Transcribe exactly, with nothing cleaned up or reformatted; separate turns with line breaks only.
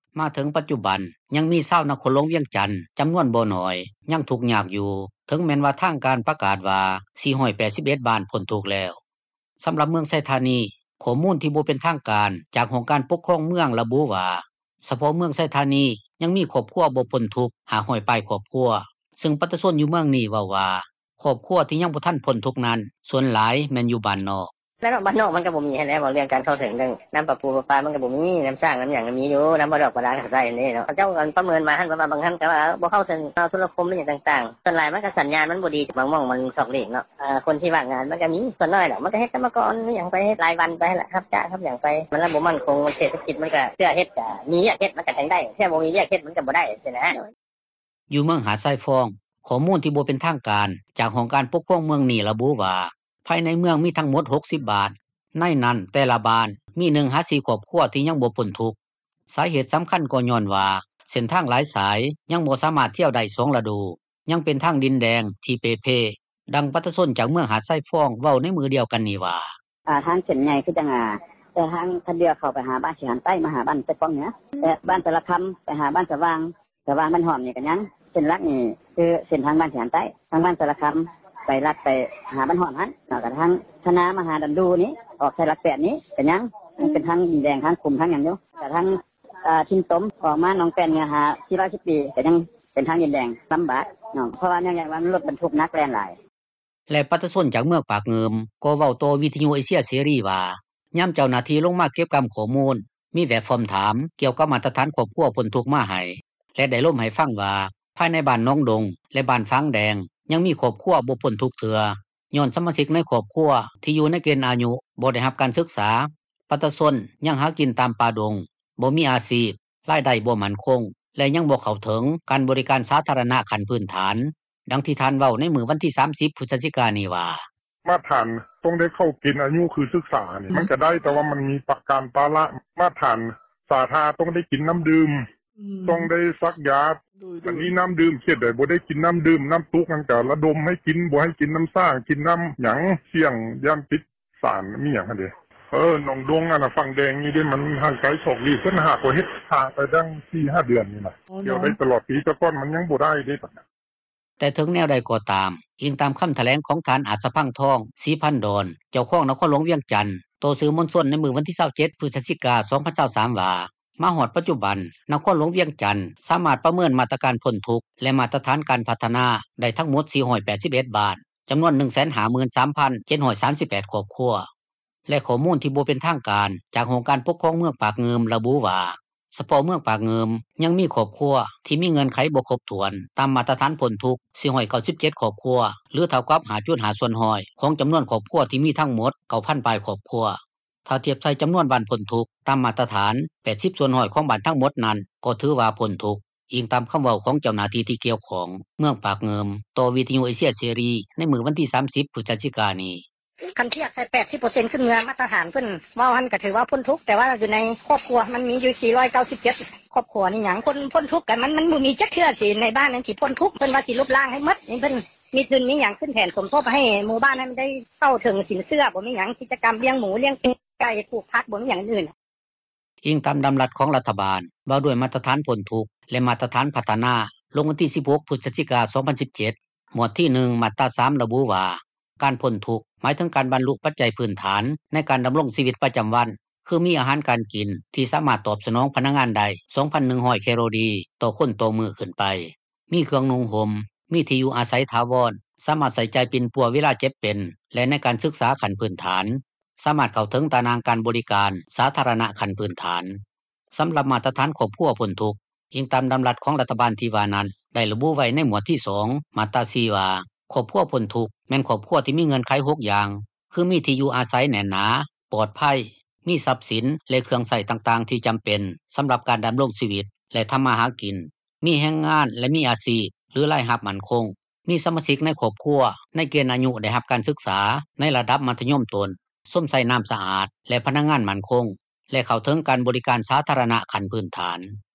มาถึงปัจจุบันยังมีชาวนครหลวงเวียงจันทน์จำนวนบ่น้อยยังทุกข์ยากอยู่ถึงแม้นว่าทางการประกาศว่าสี่ร้อยแปดสิบเอ็ดบ้านพ้นทุกข์แล้วสำหรับเมืองไชธานีข้อมูลที่บ่เป็นทางการจากองค์การปกครองเมืองระบุว่าเฉพาะเมืองไชธานียังมีครอบครัวบ่พ้นทุกข์ห้าร้อยปลายครอบครัวซึ่งประชาชนอยู่เมืองนี้เว้าว่าครอบครัวที่ยังบ่ทันพ้นทุกข์นั้นส่วนหลายแม่นอยู่บ้านนอก
แล้วบ้านนอกมันก็บ่มีให้แล้วบ่เรื่องการเข้าถึงเรื่องน้ำประปูประปามันก็บ่มีน้ำสร้างน้ำหยังก็มีอยู่น้ำบ่ดอกบ่ดาก็ใช้นี่เนาะเขาเจ้าก็ประเมินมาหั่นว่าบางครั้งก็ว่าบ่เข้าถึงโทรคมอย่างต่างๆส่วนหลายมันก็สัญญาณมันบ่ดีบางหม้องมันสอกเหลกเนาะอ่าคนที่ว่างงานมันก็มีส่วนน้อยแหละมันก็เฮ็ดกรรมกรหยังไปเฮ็ดรายวันไปแหละครับจ้าครับหยังไปมันระบบมั่นคงเศรษฐกิจมันก็เสื้อเฮ็ดก็มีเวียกเฮ็ดมันก็จังได้แค่บ่มีเวียกเฮ็ดมันก็บ่ได้ซี่นะ
อยู่เมืองหาดทรายฟองข้อมูลที่บ่เป็นทางการจากองค์การปกครองเมืองนี้ระบุว่าภายในเมืองมีทั้งหมดหกสิบบ้านในนั้นแต่ละบ้านมีหนึ่งหาสี่ครอบครัวที่ยังบ่พ้นทุกข์สาเหตุสำคัญก็ย้อนว่าเส้นทางหลายสายยังบ่สามารถเที่ยวได้สองฤดูยังเป็นทางดินแดงที่เปเพดังประชาชนจากเมืองหาดทรายฟองเว้าในมือเดียวกันนี่ว่า
อ่าทางเส้นใหญ่คือจังอ่าแต่ทางคันเดียวเข้าไปหาบ้านสิหันใต้มาหาบ้านไชฟองเหนือแต่บ้านแต่ละคำไปหาบ้านสว่างสว่างบ้านหอมนี่ก็ยังเส้นหลักนี่คือเส้นทางบ้านสิหันใต้ทางบ้านแต่ละคำไปลัดไปหาบ้านหอมหั่นแล้วก็ทางธนามาหาดันดูนี่ออกใส่หลักแปดนี้ก็ยังมันเป็นทางดินแดงทางคุมทางหยังอยู่แต่ทางอ่าทินตมออกมาหนองแป้นเนี่ยหาสี่ร้อยสิบปีก็ยังเป็นทางดินแดงลำบากเนาะเพราะว่าเนื่องจากว่ารถบรรทุกหนักแล่นหลาย
และประชาชนจากเมืองปากเงิมก็เว้าต่อวิทยุเอเชียเสรีว่ายามเจ้าหน้าที่ลงมาเก็บกำข้อมูลมีแบบฟอร์มถามเกี่ยวกับมาตรฐานครอบครัวพ้นทุกข์มาให้และได้ล่มให้ฟังว่าภายในบ้านน้องดงและบ้านฟางแดงยังมีครอบครัวบ่พ้นทุกข์เทื่อย้อนสมาชิกในครอบครัวที่อยู่ในเกณฑ์อายุบ่ได้รับการศึกษาประชาชนยังหากินตามป่าดงบ่มีอาชีพรายได้บ่มั่นคงและยังบ่เข้าถึงการบริการสาธารณะขั้นพื้นฐานดังที่ท่านเว้าในมื้อวันที่สามสิบพฤศจิกายนนี้ว่า
มาตรฐานต้องได้เข้าเกณฑ์อายุคือศึกษานี่มันก็ได้แต่ว่ามันมีประการปาระมาตรฐานสาธารณะต้องได้กินน้ำดื่มต้องได้ซักยาอันนี้น้ำดื่มเสียได้บ่ได้กินน้ำดื่มน้ำตุกมันก็ระดมให้กินบ่ให้กินน้ำซ่ากินน้ำหยังเสี่ยงย่านติดสารมีหยังหั่นเด้เออหนองดงอ่ะน่ะฝั่งแดงนี่เด้มันห่างไกลสองลีเพิ่นหาก็เฮ็ดทางไปดัง สี่ห้า เดือนนี่น่ะเดี๋ยวได้ตลอดปีแต่ก่อนมันยังบ่ได้เด้
แต่ถึงแนวใดก็ตามอิงตามคำแถลงของท่านอาจสะพังทองศรีพันดอนเจ้าของนครหลวงเวียงจันทน์ต่อสื่อมวลชนในมื้อวันที่ยี่สิบเจ็ดพฤศจิกายนสองพันยี่สิบสามว่ามาฮอดปัจจุบันนครหลวงเวียงจันทน์สามารถประเมินมาตรการพ้นทุกข์และมาตรฐานการพัฒนาได้ทั้งหมดสี่ร้อยแปดสิบเอ็ดบ้านจำนวน หนึ่งแสนห้าหมื่นสามพันเจ็ดร้อยสามสิบแปด ครอบครัวและข้อมูลที่บ่เป็นทางการจากองค์การปกครองเมืองปากเงิมระบุว่าเฉพาะเมืองปากเงิมยังมีครอบครัวที่มีเงินไขบ่ครบถ้วนตามมาตรฐานพ้นทุกข์สี่ร้อยเก้าสิบเจ็ดครอบครัวหรือเท่ากับ ห้าจุดห้า ส่วนร้อยของจำนวนครอบครัวที่มีทั้งหมด เก้าพัน ปลายครอบครัวถ้าเทียบใส่จำนวนบ้านพ้นทุกข์ตามมาตรฐานแปดสิบส่วนร้อยของบ้านทั้งหมดนั้นก็ถือว่าพ้นทุกข์อิงตามคำเว้าของเจ้าหน้าที่ที่เกี่ยวของเมืองปากเงิมต่อวิทยุเอเชียเสรีในมื้อวันที่สามสิบพฤศจิกายนนี้
คันเทียบใส่ แปดสิบเปอร์เซ็นต์ ขึ้นเมืองมาตรฐานเพิ่นเว้าหั่นก็ถือว่าพ้นทุกข์แต่ว่าอยู่ในครอบครัวมันมีอยู่สี่ร้อยเก้าสิบเจ็ดครอบครัวนี่หยังคนพ้นทุกข์กันมันมันบ่มีจักเทื่อสิในบ้านนั้นสิพ้นทุกข์เพิ่นว่าสิลบล้างให้หมดนี่เพิ่นมีทุนมีหยังขึ้นแผนสมทบให้หมู่บ้านนั้นได้เข้าถึงสินเชื่อบ่มีหยังกิจกรรมเลี้ยงหมูเลี้ยงไก่ปลูกผักบ่มีหยังอื่น
อิงตามดำรัสของรัฐบาลว่าด้วยมาตรฐานพ้นทุกข์และมาตรฐานพัฒนาลงวันที่สิบหกพฤศจิกายนสองพันสิบเจ็ดหมวดที่หนึ่งมาตราสามระบุว่าการพ้นทุกข์หมายถึงการบรรลุปัจจัยพื้นฐานในการดำรงชีวิตประจำวันคือมีอาหารการกินที่สามารถตอบสนองพนักงานได้ สองพันหนึ่งร้อย แคลอรี่ต่อคนต่อมื้อขึ้นไปมีเครื่องนุ่งห่มมีที่อยู่อาศัยถาวรสามารถใส่ใจปิ่นปัวเวลาเจ็บเป็นและในการศึกษาขั้นพื้นฐานสามารถเข้าถึงตารางการบริการสาธารณะขั้นพื้นฐานสำหรับมาตรฐานครอบครัวพ้นทุกข์อิงตามดำรัสของรัฐบาลที่ว่านั้นได้ระบุไว้ในหมวดที่สองมาตราสี่ว่าครอบครัวพ้นทุกข์แม่นครอบครัวที่มีเงินไขหกอย่างคือมีที่อยู่อาศัยแน่นหนาปลอดภัยมีทรัพย์สินและเครื่องใช้ต่างๆที่จำเป็นสำหรับการดำรงชีวิตและทำมาหากินมีแรงงานและมีอาชีพหรือรายรับมั่นคงมีสมาชิกในครอบครัวในเกณฑ์อายุได้รับการศึกษาในระดับมัธยมต้นส้มใส่น้ำสะอาดและพนักงานมั่นคงและเข้าถึงการบริการสาธารณะขั้นพื้นฐาน